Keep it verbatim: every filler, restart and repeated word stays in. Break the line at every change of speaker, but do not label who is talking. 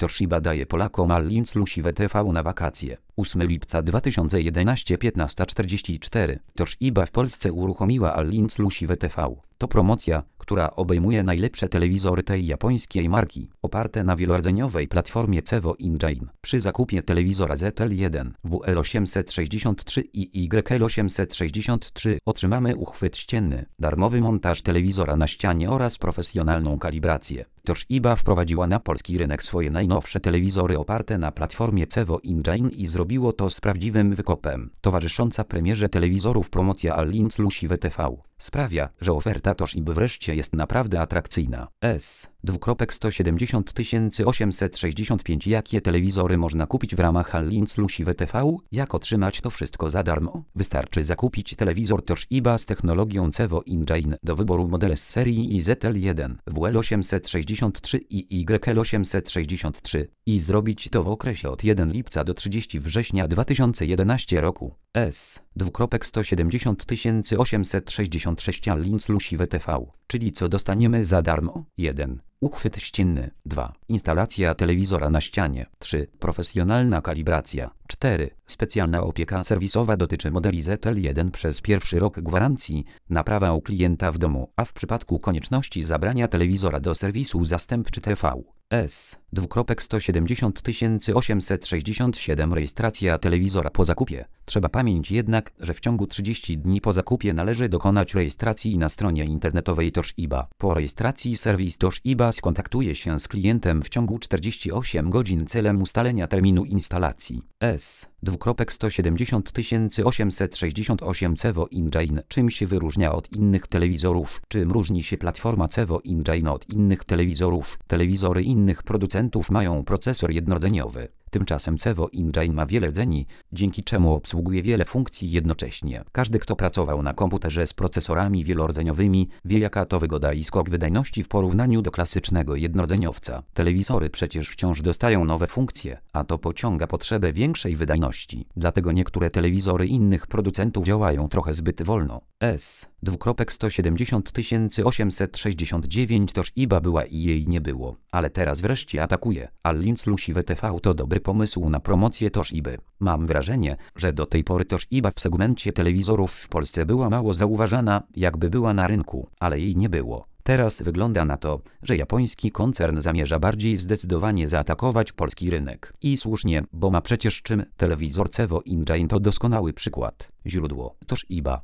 Toshiba daje Polakom all-inclusive T V na wakacje. ósmego lipca dwa tysiące jedenastego, piętnasta czterdzieści cztery. Toshiba w Polsce uruchomiła all-inclusive T V. To promocja, która obejmuje najlepsze telewizory tej japońskiej marki, oparte na wielordzeniowej platformie Cevo Engine. Przy zakupie telewizora Z L jeden, W L osiemset sześćdziesiąt trzy i Y L osiemset sześćdziesiąt trzy otrzymamy uchwyt ścienny, darmowy montaż telewizora na ścianie oraz profesjonalną kalibrację. Toshiba wprowadziła na polski rynek swoje najnowsze telewizory oparte na platformie Cevo Engine i zrobiło to z prawdziwym wykopem. Towarzysząca premierze telewizorów promocja all-inclusive T V sprawia, że oferta Toshiby wreszcie jest naprawdę atrakcyjna. S. sto siedemdziesiąt tysięcy osiemset sześćdziesiąt pięć. Jakie telewizory można kupić w ramach all-inclusive T V? Jak otrzymać to wszystko za darmo? Wystarczy zakupić telewizor Toshiba z technologią Cevo Engine, do wyboru modele z serii Z L jeden, W L osiemset sześćdziesiąt trzy i Y L osiemset sześćdziesiąt trzy i zrobić to w okresie od pierwszego lipca do trzeciego września dwa tysiące jedenastego roku. S. sto siedemdziesiąt tysięcy osiemset sześćdziesiąt sześć all-inclusive T V, czyli co dostaniemy za darmo? jeden. Uchwyt ścienny. dwa. Instalacja telewizora na ścianie. trzy. Profesjonalna kalibracja. cztery. Specjalna opieka serwisowa dotyczy modeli Z L jeden przez pierwszy rok gwarancji, naprawa u klienta w domu, a w przypadku konieczności zabrania telewizora do serwisu zastępczy T V. S. sto siedemdziesiąt tysięcy osiemset sześćdziesiąt siedem. Rejestracja telewizora po zakupie. Trzeba pamiętać jednak, że w ciągu trzydziestu dni po zakupie należy dokonać rejestracji na stronie internetowej Toshiba. Po rejestracji serwis Toshiba skontaktuje się z klientem w ciągu czterdziestu ośmiu godzin celem ustalenia terminu instalacji. S. sto siedemdziesiąt tysięcy osiemset sześćdziesiąt osiem. Cevo Engine. Czym się wyróżnia od innych telewizorów? Czym różni się platforma Cevo Engine od innych telewizorów? Telewizory innych producentów mają procesor jednorodzeniowy. Tymczasem Cevo Engine ma wiele rdzeni, dzięki czemu obsługuje wiele funkcji jednocześnie. Każdy, kto pracował na komputerze z procesorami wielordzeniowymi, wie, jaka to wygoda i skok wydajności w porównaniu do klasycznego jednorodzeniowca. Telewizory przecież wciąż dostają nowe funkcje, a to pociąga potrzebę większej wydajności. Dlatego niektóre telewizory innych producentów działają trochę zbyt wolno. S. sto siedemdziesiąt tysięcy osiemset sześćdziesiąt dziewięć. Toshiba była i jej nie było, ale teraz wreszcie atakuje. All-inclusive T V to dobry pomysł na promocję Toshiby. Mam wrażenie, że do tej pory Toshiba w segmencie telewizorów w Polsce była mało zauważana, jakby była na rynku, ale jej nie było. Teraz wygląda na to, że japoński koncern zamierza bardziej zdecydowanie zaatakować polski rynek. I słusznie, bo ma przecież czym. Telewizor Cevo Engine to doskonały przykład. Źródło: Toshiba.